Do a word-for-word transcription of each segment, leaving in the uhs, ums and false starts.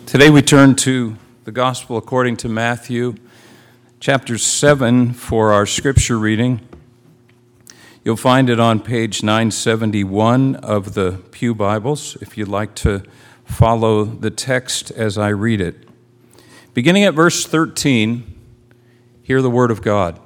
Today we turn to the Gospel according to Matthew, chapter seven for our scripture reading. You'll find it on page nine seventy-one of the Pew Bibles, if you'd like to follow the text as I read it. Beginning at verse thirteen, hear the word of God.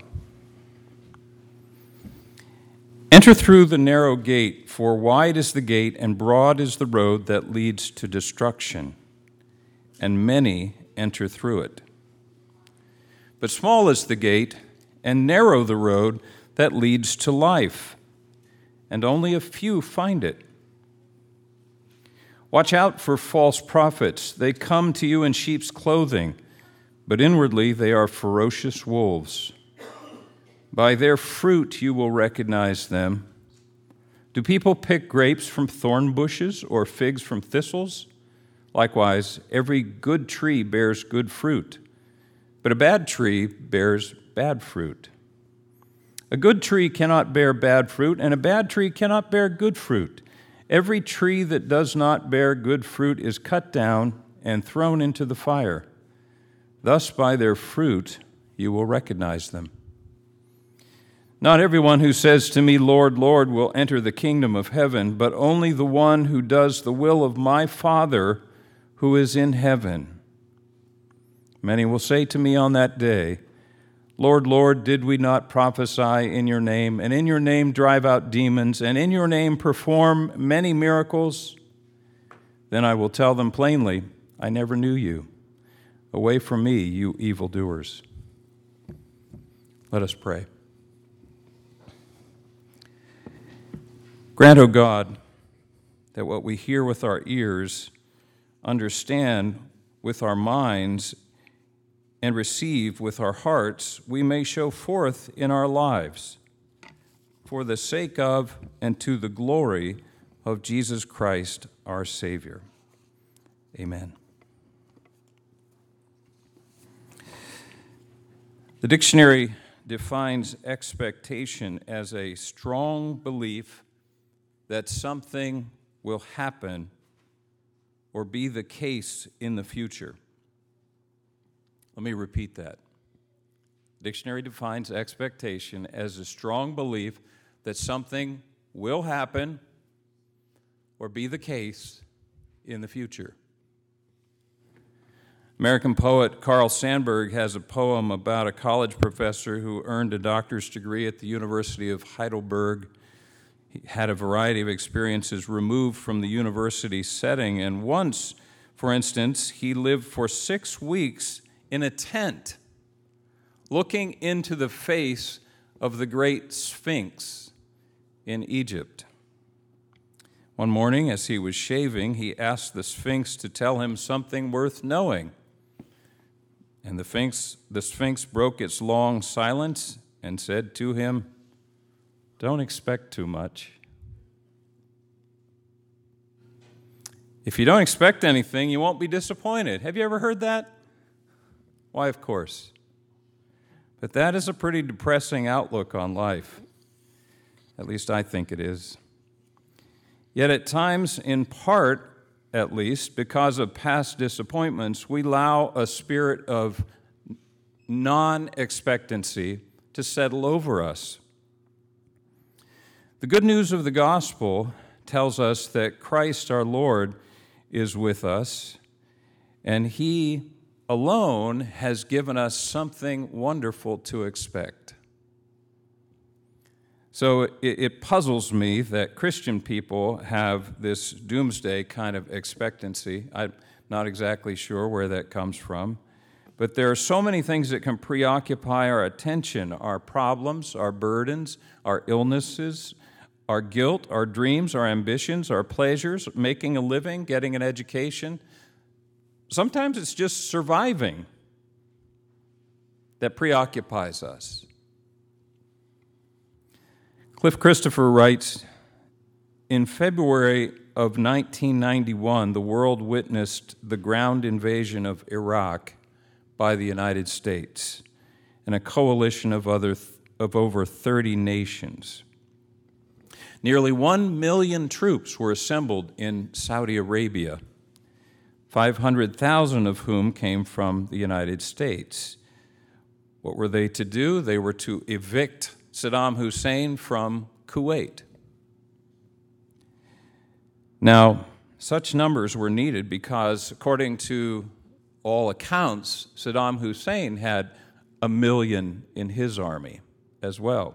Enter through the narrow gate, for wide is the gate and broad is the road that leads to destruction, and many enter through it. But small is the gate and narrow the road that leads to life, and only a few find it. Watch out for false prophets. They come to you in sheep's clothing, but inwardly they are ferocious wolves. By their fruit you will recognize them. Do people pick grapes from thorn bushes or figs from thistles? Likewise, every good tree bears good fruit, but a bad tree bears bad fruit. A good tree cannot bear bad fruit, and a bad tree cannot bear good fruit. Every tree that does not bear good fruit is cut down and thrown into the fire. Thus, by their fruit, you will recognize them. Not everyone who says to me, Lord, Lord, will enter the kingdom of heaven, but only the one who does the will of my Father who is in heaven. Many will say to me on that day, Lord, Lord, did we not prophesy in your name, and in your name drive out demons, and in your name perform many miracles? Then I will tell them plainly, I never knew you. Away from me, you evildoers. Let us pray. Grant, O God, that what we hear with our ears, understand with our minds, and receive with our hearts, we may show forth in our lives, for the sake of and to the glory of Jesus Christ, our Savior. Amen. The dictionary defines expectation as a strong belief that something will happen or be the case in the future. Let me repeat that. Dictionary defines expectation as a strong belief that something will happen or be the case in the future. American poet Carl Sandburg has a poem about a college professor who earned a doctor's degree at the University of Heidelberg. He had a variety of experiences removed from the university setting, and once, for instance, he lived for six weeks in a tent, looking into the face of the great Sphinx in Egypt. One morning, as he was shaving, he asked the Sphinx to tell him something worth knowing. And the Sphinx, the Sphinx broke its long silence and said to him, "Don't expect too much." If you don't expect anything, you won't be disappointed. Have you ever heard that? Why, of course. But that is a pretty depressing outlook on life. At least I think it is. Yet at times, in part at least, because of past disappointments, we allow a spirit of non-expectancy to settle over us. The good news of the gospel tells us that Christ our Lord is with us, and He alone has given us something wonderful to expect. So it, it puzzles me that Christian people have this doomsday kind of expectancy. I'm not exactly sure where that comes from, but there are so many things that can preoccupy our attention: our problems, our burdens, our illnesses, our guilt, our dreams, our ambitions, our pleasures, making a living, getting an education. Sometimes it's just surviving that preoccupies us. Cliff Christopher writes, in February of nineteen ninety-one, the world witnessed the ground invasion of Iraq by the United States and a coalition of, other, of over thirty nations. Nearly one million troops were assembled in Saudi Arabia. five hundred thousand of whom came from the United States. What were they to do? They were to evict Saddam Hussein from Kuwait. Now, such numbers were needed because, according to all accounts, Saddam Hussein had a million in his army as well.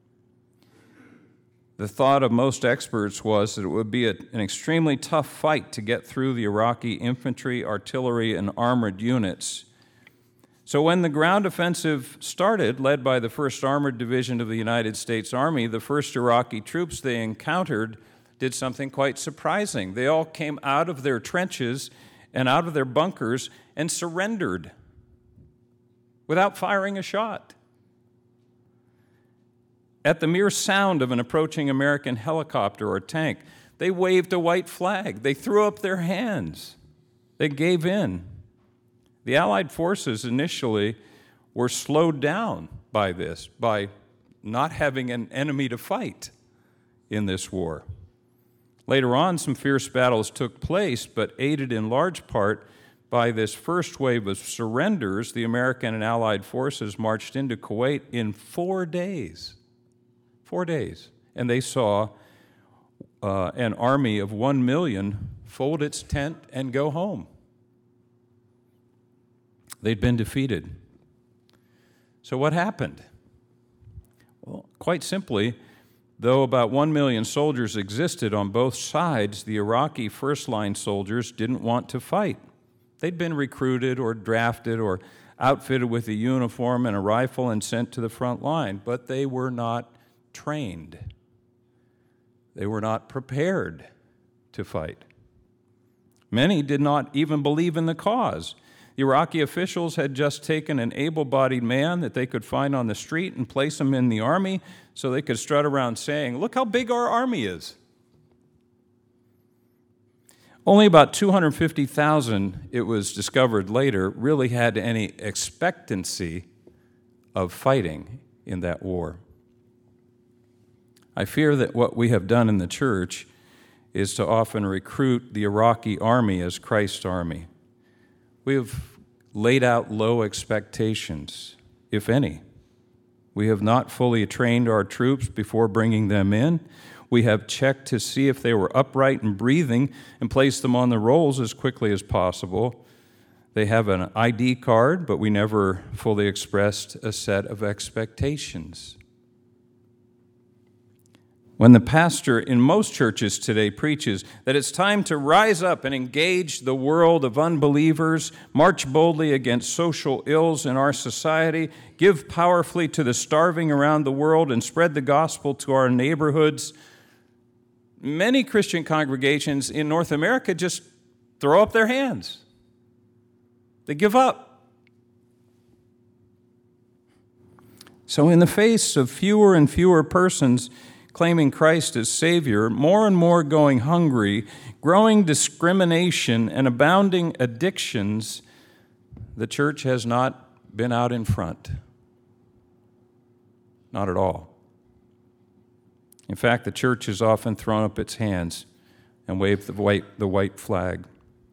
The thought of most experts was that it would be a, an extremely tough fight to get through the Iraqi infantry, artillery, and armored units. So when the ground offensive started, led by the first Armored Division of the United States Army, the first Iraqi troops they encountered did something quite surprising. They all came out of their trenches and out of their bunkers and surrendered without firing a shot. At the mere sound of an approaching American helicopter or tank, they waved a white flag. They threw up their hands. They gave in. The Allied forces initially were slowed down by this, by not having an enemy to fight in this war. Later on, some fierce battles took place, but aided in large part by this first wave of surrenders, the American and Allied forces marched into Kuwait in four days. Four days. And they saw uh, an army of one million fold its tent and go home. They'd been defeated. So what happened? Well, quite simply, though about one million soldiers existed on both sides, the Iraqi first-line soldiers didn't want to fight. They'd been recruited or drafted or outfitted with a uniform and a rifle and sent to the front line, but they were not trained. They were not prepared to fight. Many did not even believe in the cause. The Iraqi officials had just taken an able-bodied man that they could find on the street and place him in the army so they could strut around saying, "Look how big our army is." Only about two hundred fifty thousand, it was discovered later, really had any expectancy of fighting in that war. I fear that what we have done in the church is to often recruit the Iraqi army as Christ's army. We have laid out low expectations, if any. We have not fully trained our troops before bringing them in. We have checked to see if they were upright and breathing and placed them on the rolls as quickly as possible. They have an I D card, but we never fully expressed a set of expectations. When the pastor in most churches today preaches that it's time to rise up and engage the world of unbelievers, march boldly against social ills in our society, give powerfully to the starving around the world, and spread the gospel to our neighborhoods, many Christian congregations in North America just throw up their hands. They give up. So in the face of fewer and fewer persons claiming Christ as Savior, more and more going hungry, growing discrimination, and abounding addictions, the church has not been out in front. Not at all. In fact, the church has often thrown up its hands and waved the white, the white flag.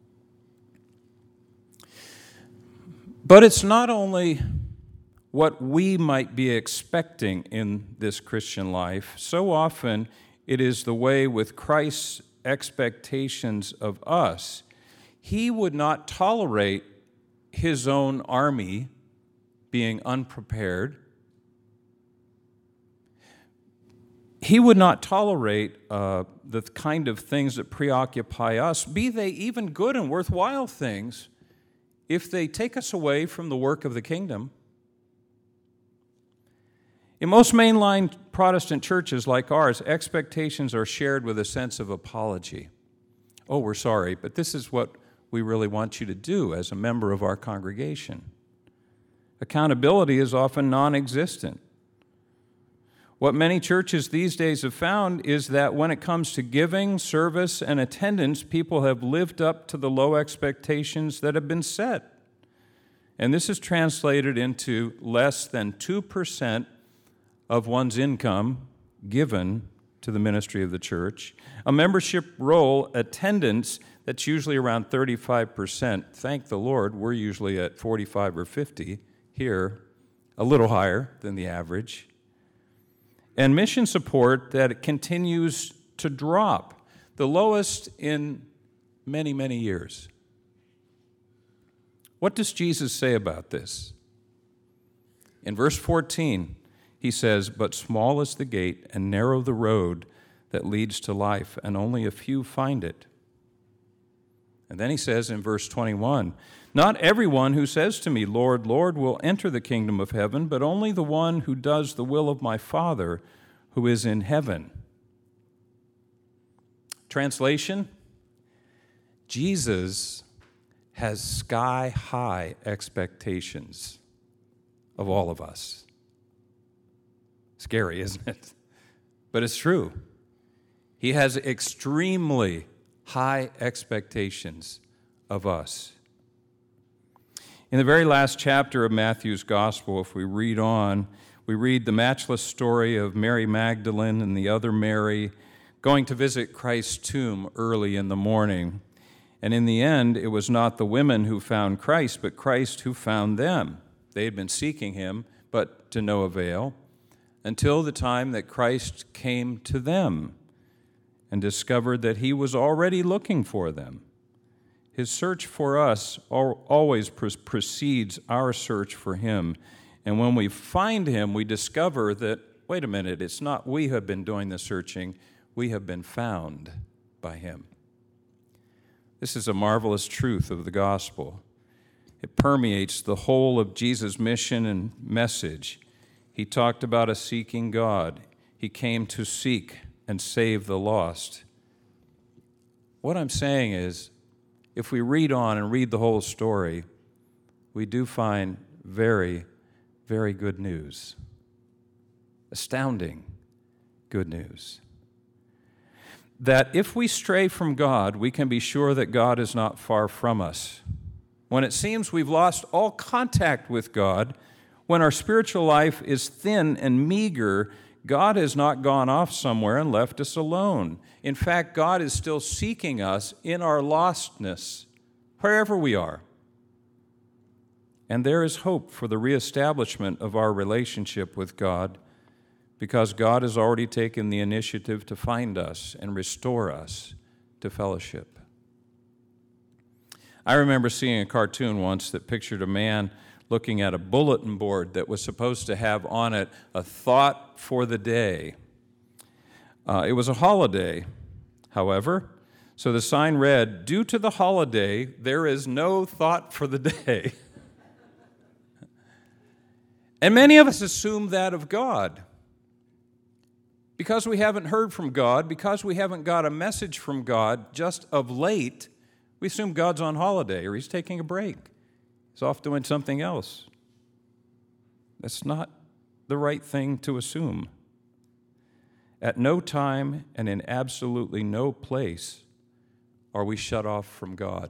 But it's not only what we might be expecting in this Christian life. So often it is the way with Christ's expectations of us. He would not tolerate his own army being unprepared. He would not tolerate uh, the kind of things that preoccupy us, be they even good and worthwhile things, if they take us away from the work of the kingdom. In most mainline Protestant churches like ours, expectations are shared with a sense of apology. Oh, we're sorry, but this is what we really want you to do as a member of our congregation. Accountability is often non-existent. What many churches these days have found is that when it comes to giving, service, and attendance, people have lived up to the low expectations that have been set. And this is translated into less than two percent of one's income given to the ministry of the church, a membership roll attendance that's usually around thirty-five percent. Thank the Lord, we're usually at forty-five or fifty here, a little higher than the average. And mission support that it continues to drop, the lowest in many, many years. What does Jesus say about this? In verse fourteen, he says, "But small is the gate and narrow the road that leads to life, and only a few find it." And then he says in verse twenty-one, "Not everyone who says to me, 'Lord, Lord,' will enter the kingdom of heaven, but only the one who does the will of my Father who is in heaven." Translation: Jesus has sky-high expectations of all of us. Scary, isn't it? But it's true. He has extremely high expectations of us. In the very last chapter of Matthew's Gospel, if we read on, we read the matchless story of Mary Magdalene and the other Mary going to visit Christ's tomb early in the morning. And in the end, it was not the women who found Christ, but Christ who found them. They had been seeking him, but to no avail, until the time that Christ came to them and discovered that he was already looking for them. His search for us always precedes our search for him. And when we find him, we discover that, wait a minute, it's not we who have been doing the searching, we have been found by him. This is a marvelous truth of the gospel. It permeates the whole of Jesus' mission and message. He talked about a seeking God. He came to seek and save the lost. What I'm saying is, if we read on and read the whole story, we do find very, very good news. Astounding good news. That if we stray from God, we can be sure that God is not far from us. When it seems we've lost all contact with God, when our spiritual life is thin and meager, God has not gone off somewhere and left us alone. In fact, God is still seeking us in our lostness, wherever we are. And there is hope for the reestablishment of our relationship with God, because God has already taken the initiative to find us and restore us to fellowship. I remember seeing a cartoon once that pictured a man looking at a bulletin board that was supposed to have on it a thought for the day. Uh, it was a holiday, however, so the sign read, "Due to the holiday, there is no thought for the day." And many of us assume that of God. Because we haven't heard from God, because we haven't got a message from God just of late, we assume God's on holiday or he's taking a break. He's off doing something else. That's not the right thing to assume. At no time and in absolutely no place are we shut off from God.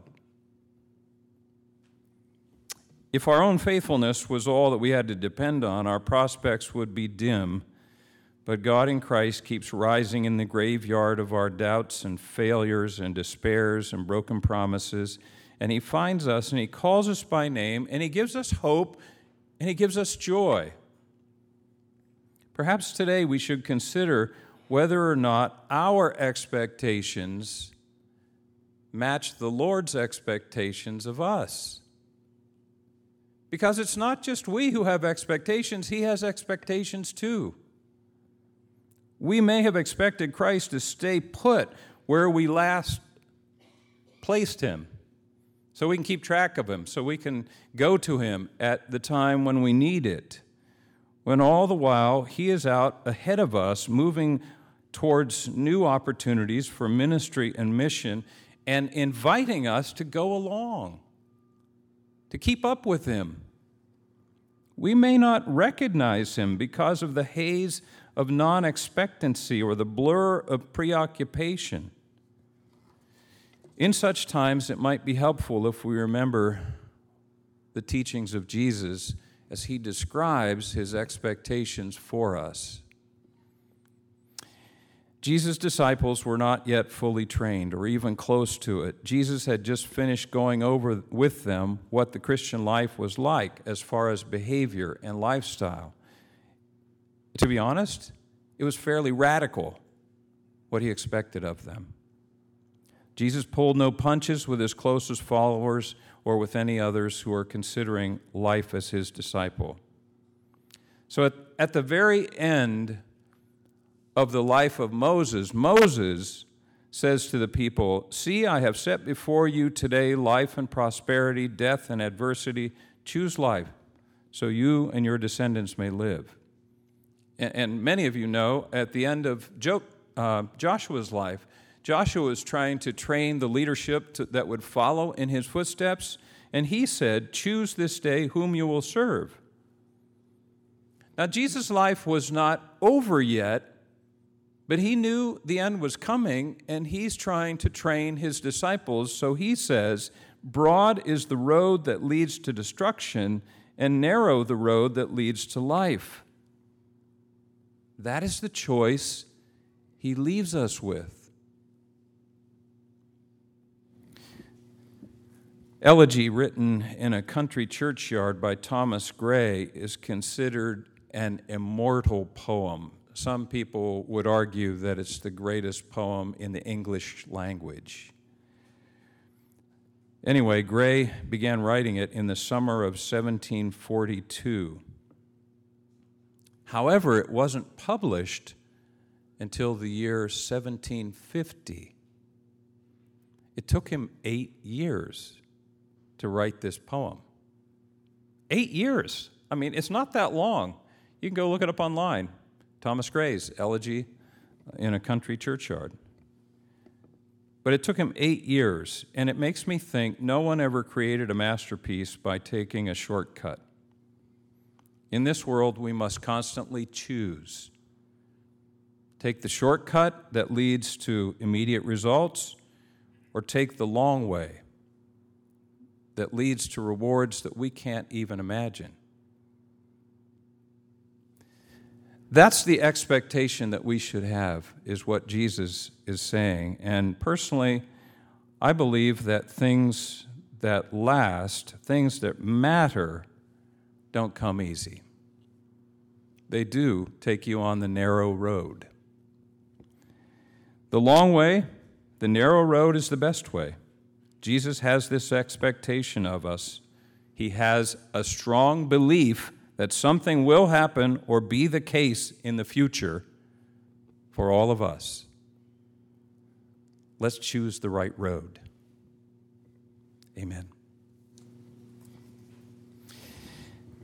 If our own faithfulness was all that we had to depend on, our prospects would be dim. But God in Christ keeps rising in the graveyard of our doubts and failures and despairs and broken promises. And he finds us and he calls us by name and he gives us hope and he gives us joy. Perhaps today we should consider whether or not our expectations match the Lord's expectations of us. Because it's not just we who have expectations, he has expectations too. We may have expected Christ to stay put where we last placed him, so we can keep track of him, so we can go to him at the time when we need it, when all the while he is out ahead of us, moving towards new opportunities for ministry and mission, and inviting us to go along, to keep up with him. We may not recognize him because of the haze of non-expectancy or the blur of preoccupation. In such times, it might be helpful if we remember the teachings of Jesus as he describes his expectations for us. Jesus' disciples were not yet fully trained or even close to it. Jesus had just finished going over with them what the Christian life was like as far as behavior and lifestyle. To be honest, it was fairly radical what he expected of them. Jesus pulled no punches with his closest followers or with any others who are considering life as his disciple. So at, at the very end of the life of Moses, Moses says to the people, "See, I have set before you today life and prosperity, death and adversity. Choose life, so you and your descendants may live." And, and many of you know, at the end of jo- uh, Joshua's life, Joshua was trying to train the leadership to, that would follow in his footsteps, and he said, "Choose this day whom you will serve." Now, Jesus' life was not over yet, but he knew the end was coming, and he's trying to train his disciples. So he says, "Broad is the road that leads to destruction, and narrow the road that leads to life." That is the choice he leaves us with. Elegy, written in a country churchyard by Thomas Gray, is considered an immortal poem. Some people would argue that it's the greatest poem in the English language. Anyway, Gray began writing it in the summer of seventeen forty-two. However, it wasn't published until the year seventeen fifty. It took him eight years to write this poem. Eight years. I mean, it's not that long. You can go look it up online. Thomas Gray's Elegy in a Country Churchyard. But it took him eight years, and it makes me think no one ever created a masterpiece by taking a shortcut. In this world, we must constantly choose. Take the shortcut that leads to immediate results, or take the long way that leads to rewards that we can't even imagine. That's the expectation that we should have, is what Jesus is saying. And personally, I believe that things that last, things that matter, don't come easy. They do take you on the narrow road. The long way, the narrow road, is the best way. Jesus has this expectation of us. He has a strong belief that something will happen or be the case in the future for all of us. Let's choose the right road. Amen.